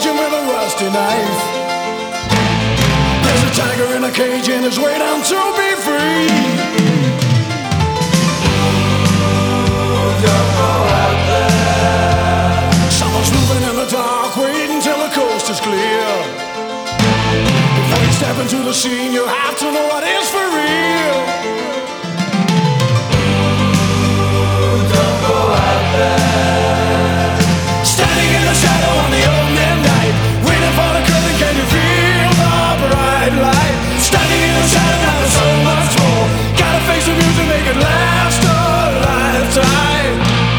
kitchen with a rusty knife. There's a tiger in a cage and his way down to be free. Don't go out there. Someone's moving in the dark, wait until the coast is clear. Before you step into the scene, you have to know what is for real. Don't go out there. Standing in the shadow on the old midnight, waiting for the curtain, can you feel the bright light? Standing in the shadow, now there's so much more. Gotta face the music, make it last a lifetime.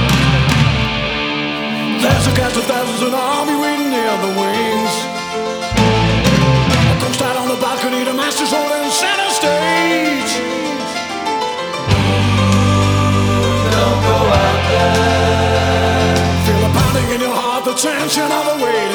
There's a cast of thousands, an army waiting near the wings. A ghost out on the balcony, the master's holding center stage. Don't go out there. Feel the pounding in your heart, the tension of the weight